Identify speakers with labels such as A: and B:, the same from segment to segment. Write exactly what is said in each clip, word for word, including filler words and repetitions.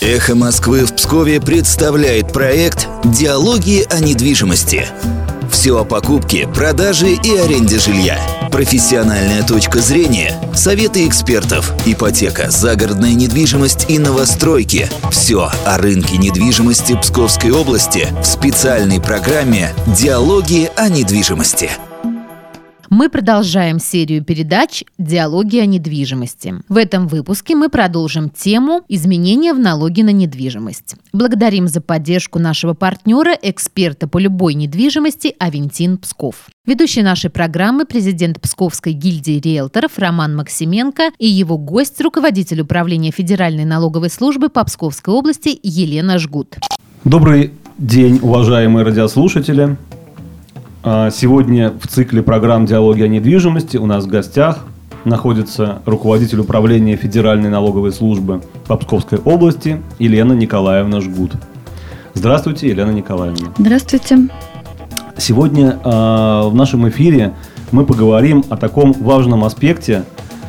A: Эхо Москвы в Пскове представляет проект «Диалоги о недвижимости». Все о покупке, продаже и аренде жилья. Профессиональная точка зрения, советы экспертов, ипотека, загородная недвижимость и новостройки. Все о рынке недвижимости Псковской области в специальной программе «Диалоги о недвижимости».
B: Мы продолжаем серию передач «Диалоги о недвижимости». В этом выпуске мы продолжим тему «Изменения в налоге на недвижимость». Благодарим за поддержку нашего партнера, эксперта по любой недвижимости «Авентин Псков». Ведущий нашей программы – президент Псковской гильдии риэлторов Роман Максименко и его гость – руководитель управления Федеральной налоговой службы по Псковской области Елена Жгут.
C: Добрый день, уважаемые радиослушатели. Сегодня в цикле программ «Диалоги о недвижимости» у нас в гостях находится руководитель управления Федеральной налоговой службы по Псковской области Елена Николаевна Жгут. Здравствуйте, Елена Николаевна.
D: Здравствуйте.
C: Сегодня э, в нашем эфире мы поговорим о таком важном аспекте,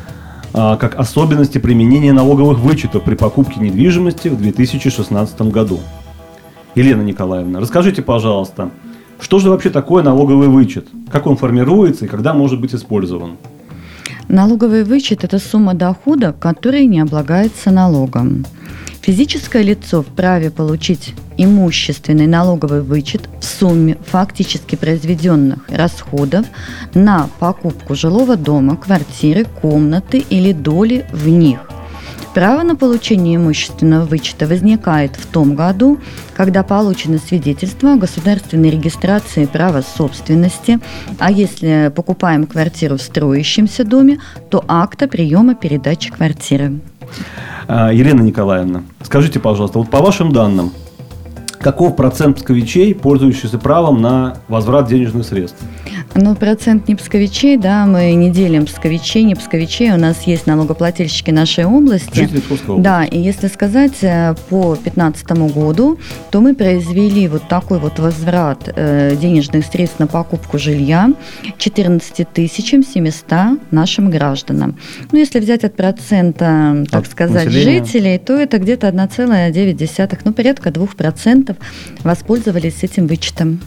C: э, как особенности применения налоговых вычетов при покупке недвижимости в две тысячи шестнадцатом году. Елена Николаевна, расскажите, пожалуйста, что же вообще такое налоговый вычет? Как он формируется и когда может быть использован?
D: Налоговый вычет – это сумма дохода, которая не облагается налогом. Физическое лицо вправе получить имущественный налоговый вычет в сумме фактически произведенных расходов на покупку жилого дома, квартиры, комнаты или доли в них. Право на получение имущественного вычета возникает в том году, когда получено свидетельство о государственной регистрации права собственности, а если покупаем квартиру в строящемся доме, то акта приема передачи квартиры.
C: Елена Николаевна, скажите, пожалуйста, вот по вашим данным, каков процент псковичей, пользующихся правом на возврат денежных средств?
D: Ну, процент не псковичей, да, мы не делим псковичей, не псковичей. У нас есть налогоплательщики нашей области.
C: Жители Псковской области.
D: Да, и если сказать по две тысячи пятнадцатому году, то мы произвели вот такой вот возврат э, денежных средств на покупку жилья четырнадцать тысяч семьсот нашим гражданам. Ну, если взять от процента, так
C: от
D: сказать,
C: населения
D: жителей, то это где-то одна целая девять десятых, ну, порядка двух процентов воспользовались этим вычетом.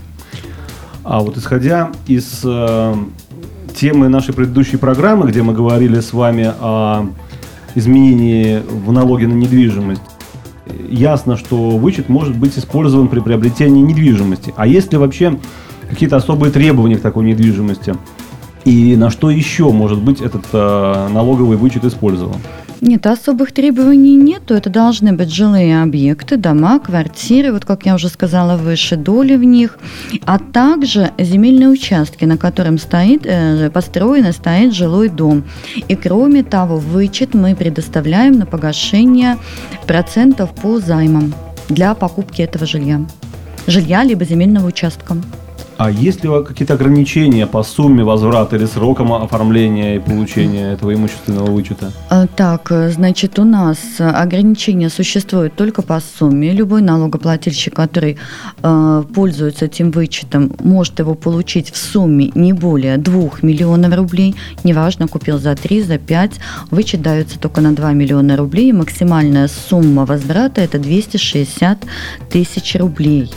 C: А вот исходя из э, темы нашей предыдущей программы, где мы говорили с вами о изменении в налоге на недвижимость, ясно, что вычет может быть использован при приобретении недвижимости. А есть ли вообще какие-то особые требования к такой недвижимости? И на что еще может быть этот э, налоговый вычет использован?
D: Нет, особых требований нету. Это должны быть жилые объекты, дома, квартиры, вот как я уже сказала выше, доли в них, а также земельные участки, на котором стоит, э, построен и стоит жилой дом. И кроме того, вычет мы предоставляем на погашение процентов по займам для покупки этого жилья. Жилья либо земельного участка.
C: А есть ли какие-то ограничения по сумме возврата или срокам оформления и получения этого имущественного вычета?
D: Так, значит, у нас ограничения существуют только по сумме. Любой налогоплательщик, который э, пользуется этим вычетом, может его получить в сумме не более двух миллионов рублей. Неважно, купил за три, за пять. Вычет дается только на два миллиона рублей. Максимальная сумма возврата – это двести шестьдесят тысяч рублей.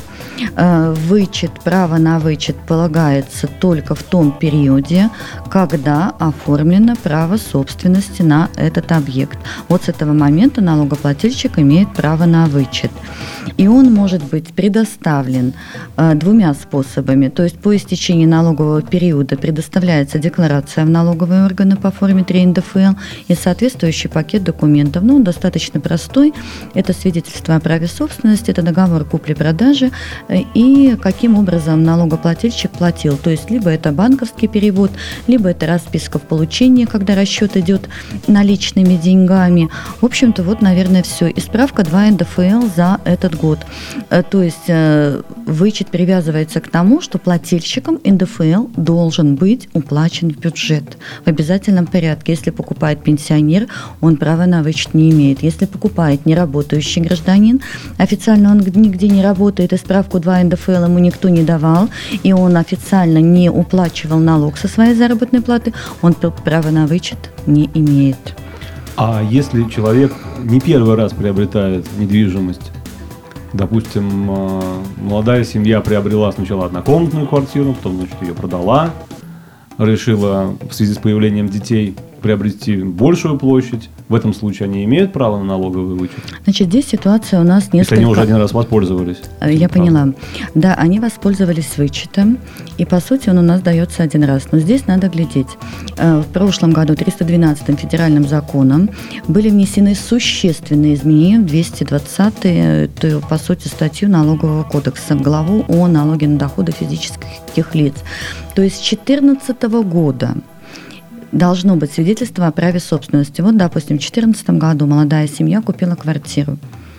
D: Вычет, право на вычет полагается только в том периоде, когда оформлено право собственности на этот объект. Вот с этого момента налогоплательщик имеет право на вычет. И он может быть предоставлен э, двумя способами. То есть по истечении налогового периода предоставляется декларация в налоговые органы по форме три эн дэ эф эл и соответствующий пакет документов. Ну, он достаточно простой. Это свидетельство о праве собственности, это договор купли-продажи и каким образом налогоплательщик платил. То есть либо это банковский перевод, либо это расписка в получении, когда расчет идет наличными деньгами. В общем-то, вот, наверное, все. И справка два эн дэ эф эл за этот год. То есть вычет привязывается к тому, что плательщиком эн дэ эф эл должен быть уплачен в бюджет в обязательном порядке. Если покупает пенсионер, он права на вычет не имеет. Если покупает неработающий гражданин, официально он нигде не работает, и справку два эн дэ эф эл ему никто не давал, и он официально не уплачивал налог со своей заработной платы, он права на вычет не имеет.
C: А если человек не первый раз приобретает недвижимость, допустим, молодая семья приобрела сначала однокомнатную квартиру, потом, значит, ее продала, решила в связи с появлением детей приобрести большую площадь, в этом случае они имеют право на налоговый вычет?
D: Значит, здесь ситуация у нас несколько...
C: Если они уже один раз воспользовались.
D: Я поняла. Да, они воспользовались вычетом, и, по сути, он у нас дается один раз. Но здесь надо глядеть. В прошлом году триста двенадцатым федеральным законом были внесены существенные изменения в двести двадцатую, по сути, статью Налогового кодекса, главу о налоге на доходы физических лиц. То есть с две тысячи четырнадцатого года должно быть свидетельство о праве собственности. Вот, допустим, в две тысячи четырнадцатом году молодая семья купила квартиру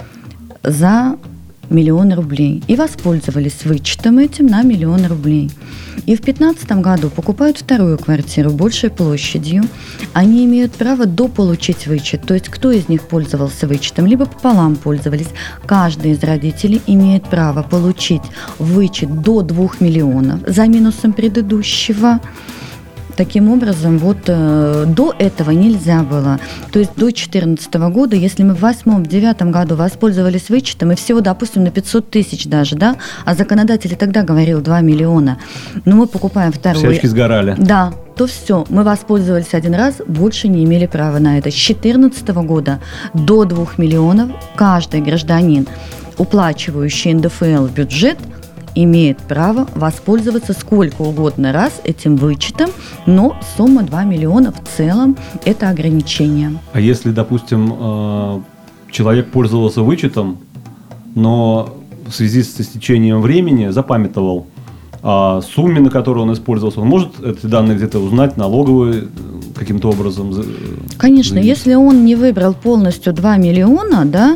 D: за миллион рублей и воспользовались вычетом этим на миллион рублей. И в две тысячи пятнадцатом году покупают вторую квартиру большей площадью. Они имеют право дополучить вычет. То есть кто из них пользовался вычетом, либо пополам пользовались. Каждый из родителей имеет право получить вычет до двух миллионов за минусом предыдущего. Таким образом, вот э, до этого нельзя было. То есть до две тысячи четырнадцатого года, если мы в восьмом, в девятом году воспользовались вычетом, и всего, допустим, на пятьсот тысяч даже, да, а законодатель тогда говорил два миллиона, но мы покупаем вторую.
C: Всячески сгорали.
D: Да, то все, мы воспользовались один раз, больше не имели права на это. С две тысячи четырнадцатого года до двух миллионов каждый гражданин, уплачивающий эн дэ эф эл в бюджет, имеет право воспользоваться сколько угодно раз этим вычетом, но сумма два миллиона в целом – это ограничение.
C: А если, допустим, человек пользовался вычетом, но в связи с истечением времени запамятовал о сумме, на которую он использовался, он может эти данные где-то узнать, налоговые каким-то образом?
D: Конечно,
C: заявить?
D: Если он не выбрал полностью два миллиона, да,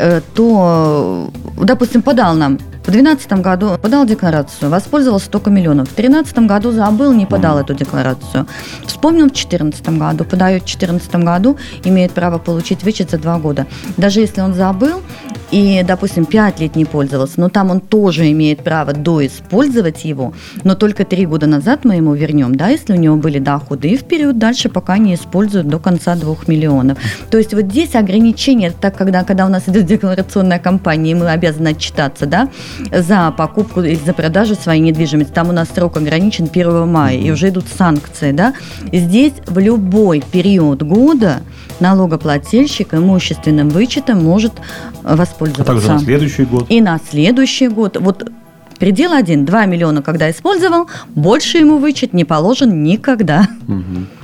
D: то, допустим, подал нам в две тысячи двенадцатом году подал декларацию, воспользовался только миллионом. В две тысячи тринадцатом году забыл, не подал mm. эту декларацию. Вспомнил в две тысячи четырнадцатом году, подает в две тысячи четырнадцатом году, имеет право получить вычет за два года. Даже если он забыл и, допустим, пять лет не пользовался, но там он тоже имеет право доиспользовать его, но только три года назад мы ему вернем, да, если у него были доходы, и вперед дальше, пока не используют до конца двух миллионов. То есть вот здесь ограничение, так когда, когда у нас идет декларационная кампания, и мы обязаны отчитаться, да, за покупку или за продажу своей недвижимости. Там у нас срок ограничен первого мая, и уже идут санкции, да. Здесь в любой период года налогоплательщик имущественным вычетом может воспользоваться.
C: А также на следующий год.
D: И на следующий год. Вот предел один, два миллиона, когда использовал, больше ему вычет не положен никогда.
C: Угу.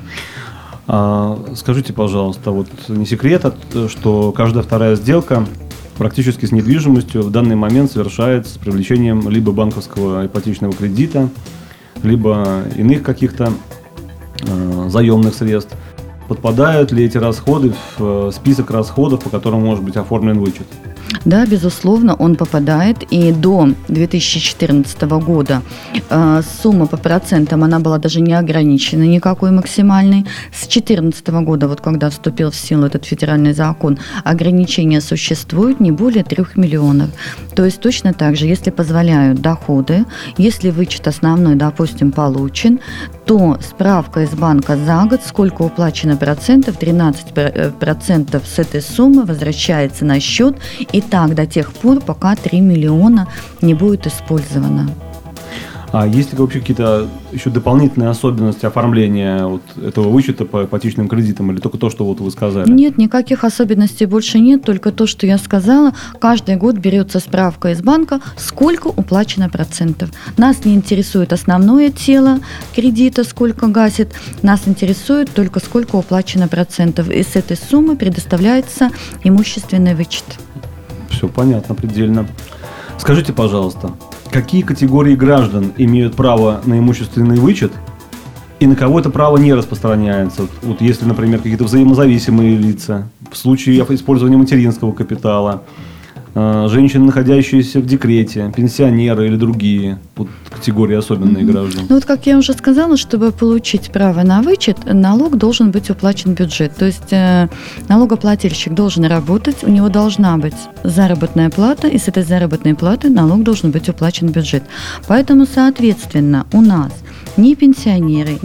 C: А, скажите, пожалуйста, вот не секрет, что каждая вторая сделка практически с недвижимостью в данный момент совершается с привлечением либо банковского ипотечного кредита, либо иных каких-то э, заемных средств. Подпадают ли эти расходы в список расходов, по которым может быть оформлен вычет?
D: Да, безусловно, он попадает. И до две тысячи четырнадцатого года э, сумма по процентам, она была даже не ограничена никакой максимальной. С две тысячи четырнадцатого года, вот когда вступил в силу этот федеральный закон, ограничения существуют не более трех миллионов. То есть точно так же, если позволяют доходы, если вычет основной, допустим, получен, то справка из банка за год, сколько уплачено процентов, тринадцать процентов с этой суммы возвращается на счет, и так до тех пор, пока три миллиона не будет использовано.
C: А есть ли вообще какие-то еще дополнительные особенности оформления вот этого вычета по ипотечным кредитам, или только то, что вот вы сказали?
D: Нет, никаких особенностей больше нет, только то, что я сказала. Каждый год берется справка из банка, сколько уплачено процентов. Нас не интересует основное тело кредита, сколько гасит, нас интересует только сколько уплачено процентов. И с этой суммы предоставляется имущественный вычет.
C: Все понятно, предельно. Скажите, пожалуйста, какие категории граждан имеют право на имущественный вычет и на кого это право не распространяется? Вот, вот если, например, какие-то взаимозависимые лица, в случае использования материнского капитала, э, женщины, находящиеся в декрете, пенсионеры или другие вот, категории особенные mm-hmm. граждан.
D: Ну вот, как я уже сказала, чтобы получить право на вычет, налог должен быть уплачен в бюджет. То есть э, налогоплательщик должен работать, у него должна быть заработная плата, и с этой заработной платы налог должен быть уплачен в бюджет. Поэтому, соответственно, у нас ни пенсионеры, ни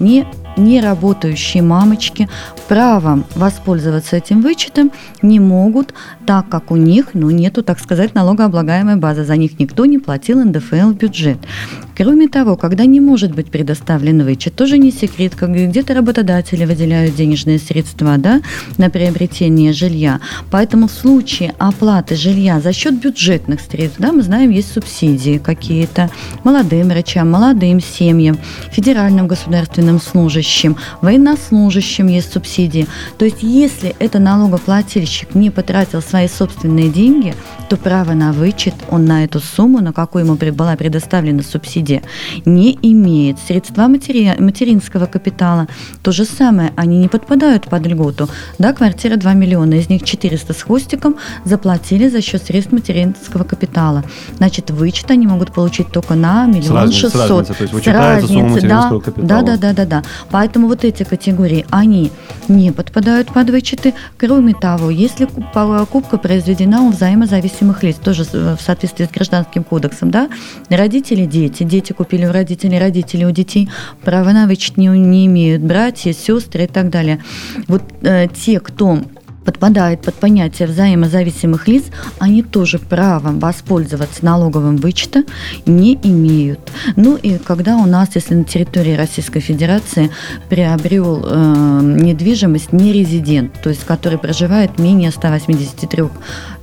D: неработающие мамочки правом воспользоваться этим вычетом не могут, так как у них, ну, нету, так сказать, налогооблагаемой базы. За них никто не платил эн дэ эф эл в бюджет. Кроме того, когда не может быть предоставлен вычет, тоже не секрет, как где-то работодатели выделяют денежные средства, да, на приобретение жилья. Поэтому в случае оплаты жилья за счет бюджетных средств, да, мы знаем, есть субсидии какие-то молодым врачам, молодым семьям, федеральным государственным служащим, военнослужащим есть субсидии. То есть, если это налогоплательщик не потратил свои собственные деньги, то право на вычет он на эту сумму, на какую ему была предоставлена субсидия, не имеет. Средства матери... материнского капитала то же самое, они не подпадают под льготу. Да, квартира два миллиона, из них четыреста с хвостиком заплатили за счет средств материнского капитала. Значит, вычет они могут получить только на миллион шестьсот.
C: То есть вычитается сумма материнского
D: да,
C: капитала.
D: Да, да, да, да, да. Поэтому вот эти категории, они не подпадают под вычеты. Кроме того, если покупка произведена у взаимозависимых лиц, тоже в соответствии с Гражданским кодексом, да, родители, дети, дети купили у родителей, родители у детей, права на вычет не, не имеют, братья, сестры и так далее. Вот э, те, кто подпадает под понятие взаимозависимых лиц, они тоже правом воспользоваться налоговым вычетом не имеют. Ну и когда у нас, если на территории Российской Федерации приобрел э, недвижимость нерезидент, то есть который проживает менее ста восьмидесяти трёх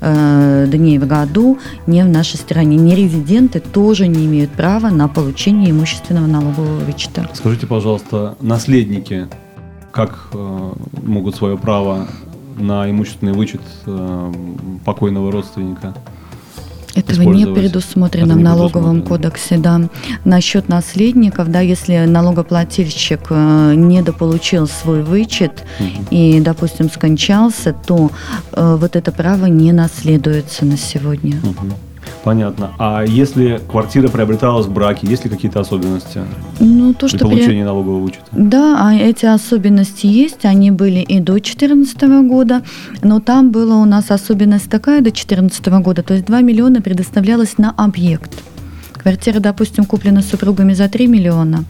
D: э, дней в году, не в нашей стране, нерезиденты тоже не имеют права на получение имущественного налогового вычета.
C: Скажите, пожалуйста, наследники как э, могут свое право на имущественный вычет э, покойного родственника?
D: Этого не предусмотрено в налоговом кодексе, да. Насчет наследников, да, если налогоплательщик э, недополучил свой вычет угу. и, допустим, скончался, то э, вот это право не наследуется на сегодня.
C: Угу. Понятно. А если квартира приобреталась в браке, есть ли какие-то особенности
D: ну, то,
C: при
D: что
C: получении
D: при...
C: налогового вычета?
D: Да, эти особенности есть, они были и до две тысячи четырнадцатого года, но там была у нас особенность такая до две тысячи четырнадцатого года, то есть два миллиона предоставлялось на объект. Квартира, допустим, куплена супругами за три миллиона,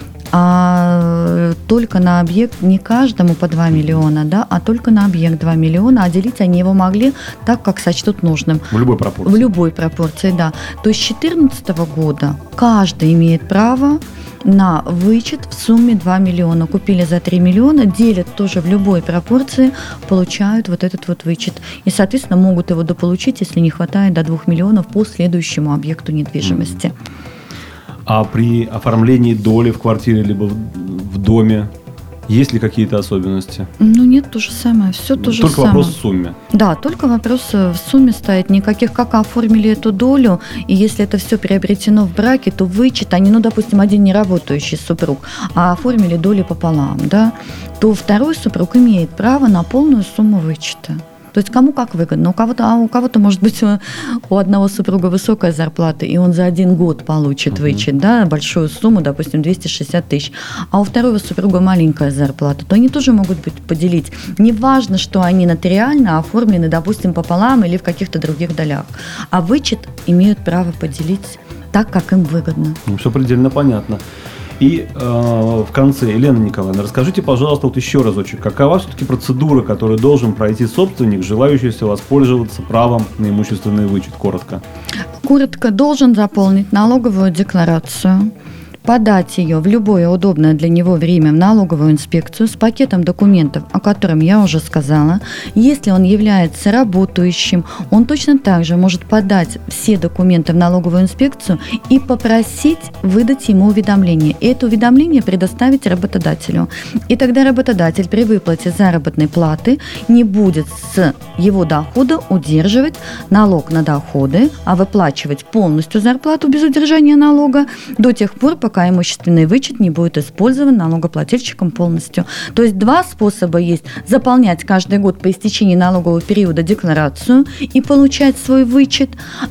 D: а только на объект, не каждому по два миллиона, да, а только на объект два миллиона, а делить они его могли так, как сочтут нужным.
C: В любой пропорции.
D: В любой пропорции, да. То есть с две тысячи четырнадцатого года каждый имеет право на вычет в сумме два миллиона. Купили за три миллиона, делят тоже в любой пропорции, получают вот этот вот вычет. И, соответственно, могут его дополучить, если не хватает до двух миллионов по следующему объекту недвижимости.
C: А при оформлении доли в квартире либо в, в доме есть ли какие-то особенности?
D: Ну нет, то же самое, все то же
C: только
D: самое.
C: Только вопрос в сумме?
D: Да, только вопрос в сумме стоит. Никаких, как оформили эту долю, и если это все приобретено в браке, то вычет, они, ну, допустим, один неработающий супруг, а оформили доли пополам, да, то второй супруг имеет право на полную сумму вычета. То есть кому как выгодно. У кого-то, а у кого-то, может быть, у одного супруга высокая зарплата, и он за один год получит uh-huh. вычет, да, большую сумму, допустим, двести шестьдесят тысяч, а у второго супруга маленькая зарплата, то они тоже могут быть поделить. Неважно, что они нотариально оформлены, допустим, пополам или в каких-то других долях. А вычет имеют право поделить так, как им выгодно.
C: Ну, все предельно понятно. И э, в конце, Елена Николаевна, расскажите, пожалуйста, вот еще разочек, какова все-таки процедура, которую должен пройти собственник, желающийся воспользоваться правом на имущественный вычет? Коротко.
D: Коротко, должен заполнить налоговую декларацию, подать ее в любое удобное для него время в налоговую инспекцию с пакетом документов, о котором я уже сказала. Если он является работающим, он точно так же может подать все документы в налоговую инспекцию и попросить выдать ему уведомление. И это уведомление предоставить работодателю. И тогда работодатель при выплате заработной платы не будет с его дохода удерживать налог на доходы, а выплачивать полностью зарплату без удержания налога до тех пор, пока пока имущественный вычет не будет использован налогоплательщиком полностью. То есть два способа есть: заполнять каждый год по истечении налогового периода декларацию и получать свой вычет,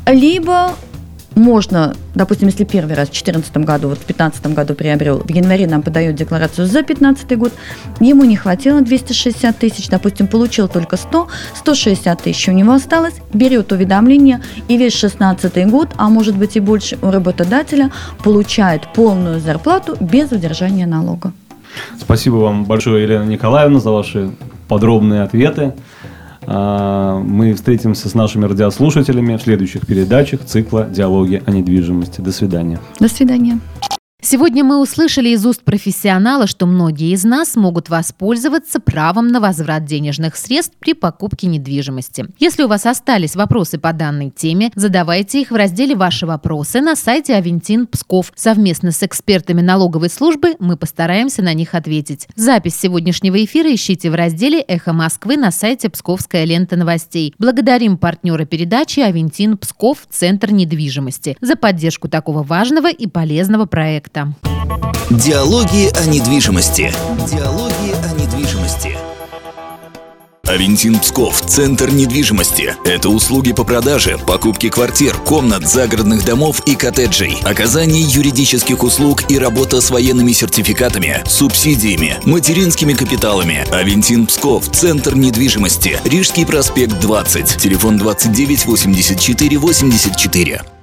D: либо можно, допустим, если первый раз в две тысячи четырнадцатом году, вот в две тысячи пятнадцатом году приобрел, в январе нам подает декларацию за две тысячи пятнадцатый год, ему не хватило двести шестьдесят тысяч, допустим, получил только сто, сто шестьдесят тысяч у него осталось, берет уведомление и весь шестнадцатый год, а может быть и больше, у работодателя получает полную зарплату без удержания налога.
C: Спасибо вам большое, Елена Николаевна, за ваши подробные ответы. Мы встретимся с нашими радиослушателями в следующих передачах цикла «Диалоги о недвижимости». До свидания.
D: До свидания.
B: Сегодня мы услышали из уст профессионала, что многие из нас могут воспользоваться правом на возврат денежных средств при покупке недвижимости. Если у вас остались вопросы по данной теме, задавайте их в разделе «Ваши вопросы» на сайте Авентин Псков. Совместно с экспертами налоговой службы мы постараемся на них ответить. Запись сегодняшнего эфира ищите в разделе «Эхо Москвы» на сайте Псковская лента новостей. Благодарим партнера передачи Авентин Псков, Центр недвижимости, за поддержку такого важного и полезного проекта.
A: Диалоги о недвижимости. Диалоги о недвижимости. Авентин Псков, Центр недвижимости. Это услуги по продаже, покупке квартир, комнат, загородных домов и коттеджей, оказание юридических услуг и работа с военными сертификатами, субсидиями, материнскими капиталами. Авентин Псков, Центр недвижимости. Рижский проспект двадцать. Телефон двадцать девять восемьдесят четыре восемьдесят четыре.